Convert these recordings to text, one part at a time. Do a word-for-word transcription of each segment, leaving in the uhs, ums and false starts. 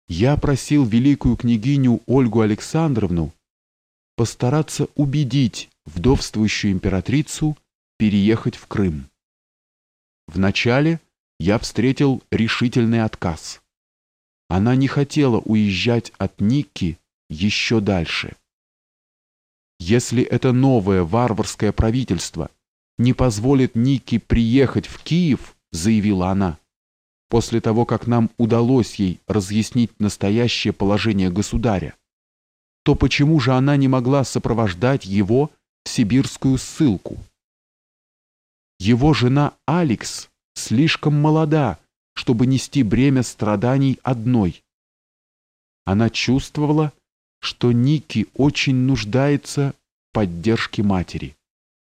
Я просил великую княгиню Ольгу Александровну постараться убедить вдовствующую императрицу переехать в Крым. Вначале я встретил решительный отказ. Она не хотела уезжать от Никки еще дальше. Если это новое варварское правительство не позволит Никке приехать в Киев, заявила она, после того, как нам удалось ей разъяснить настоящее положение государя, то почему же она не могла сопровождать его в сибирскую ссылку? Его жена Алекс слишком молода, чтобы нести бремя страданий одной. Она чувствовала, что Никки очень нуждается в поддержке матери.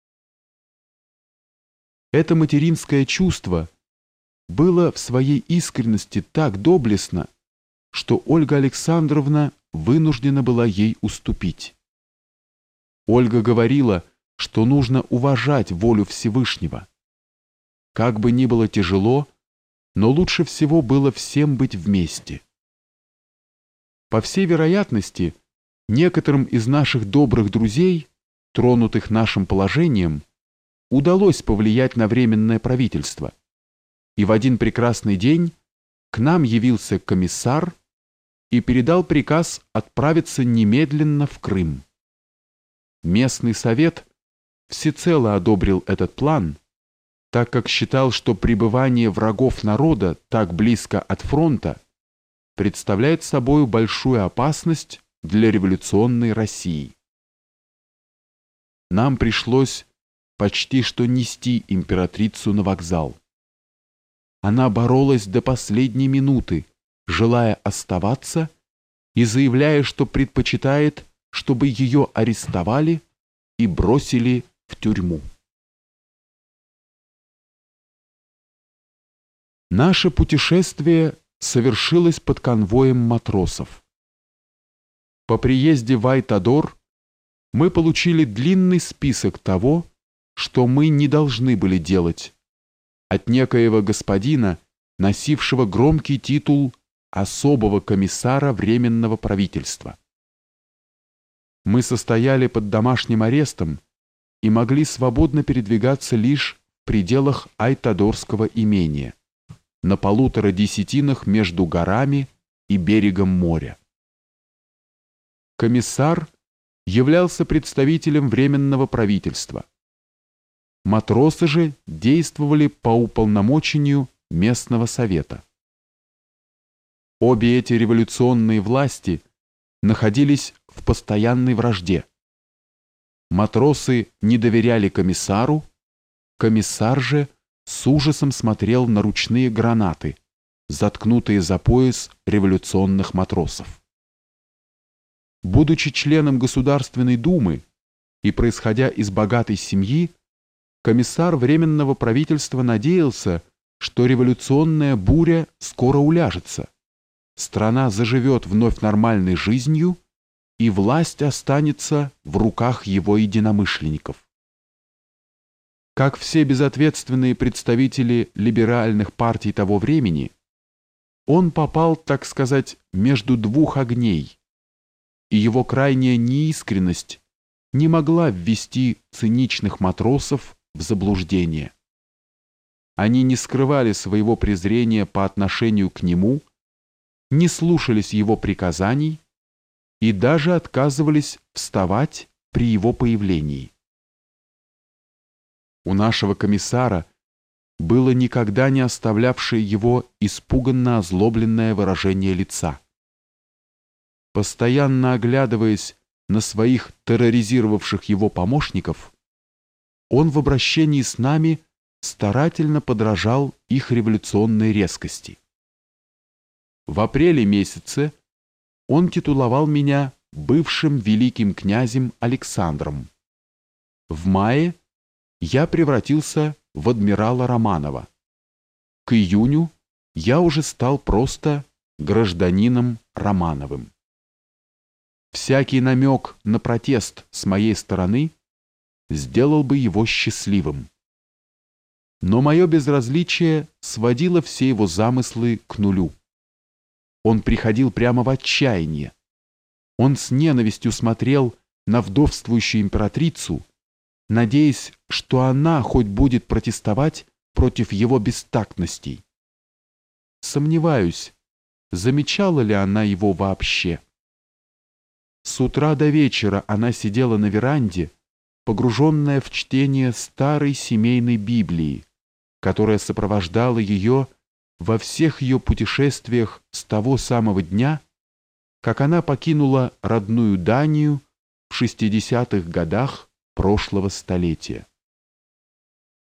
Это материнское чувство было в своей искренности так доблестно, что Ольга Александровна вынуждена была ей уступить. Ольга говорила, что нужно уважать волю Всевышнего. Как бы ни было тяжело, но лучше всего было всем быть вместе. По всей вероятности, некоторым из наших добрых друзей, тронутых нашим положением, удалось повлиять на Временное правительство, и в один прекрасный день к нам явился комиссар и передал приказ отправиться немедленно в Крым. Местный совет всецело одобрил этот план, так как считал, что пребывание врагов народа так близко от фронта представляет собой большую опасность для революционной России. Нам пришлось почти что нести императрицу на вокзал. Она боролась до последней минуты, желая оставаться и заявляя, что предпочитает, чтобы ее арестовали и бросили в тюрьму. Наше путешествие совершилось под конвоем матросов. По приезде в Ай-Тадор мы получили длинный список того, что мы не должны были делать, от некоего господина, носившего громкий титул особого комиссара Временного правительства. Мы состояли под домашним арестом и могли свободно передвигаться лишь в пределах Ай-Тадорского имения, на полутора десятинах между горами и берегом моря. Комиссар являлся представителем Временного правительства. Матросы же действовали по уполномочению местного совета. Обе эти революционные власти находились в постоянной вражде. Матросы не доверяли комиссару, комиссар же с ужасом смотрел на ручные гранаты, заткнутые за пояс революционных матросов. Будучи членом Государственной Думы и происходя из богатой семьи, комиссар Временного правительства надеялся, что революционная буря скоро уляжется, страна заживет вновь нормальной жизнью, и власть останется в руках его единомышленников. Как все безответственные представители либеральных партий того времени, он попал, так сказать, между двух огней, и его крайняя неискренность не могла ввести циничных матросов в заблуждение. Они не скрывали своего презрения по отношению к нему, не слушались его приказаний и даже отказывались вставать при его появлении. У нашего комиссара было никогда не оставлявшее его испуганно озлобленное выражение лица. Постоянно оглядываясь на своих терроризировавших его помощников, он в обращении с нами старательно подражал их революционной резкости. В апреле месяце он титуловал меня бывшим великим князем Александром. В мае я превратился в адмирала Романова. К июню я уже стал просто гражданином Романовым. Всякий намек на протест с моей стороны сделал бы его счастливым. Но мое безразличие сводило все его замыслы к нулю. Он приходил прямо в отчаяние. Он с ненавистью смотрел на вдовствующую императрицу, надеясь, что она хоть будет протестовать против его бестактностей. Сомневаюсь, замечала ли она его вообще. С утра до вечера она сидела на веранде, погруженная в чтение старой семейной Библии, которая сопровождала ее во всех ее путешествиях с того самого дня, как она покинула родную Данию в шестидесятых годах прошлого столетия.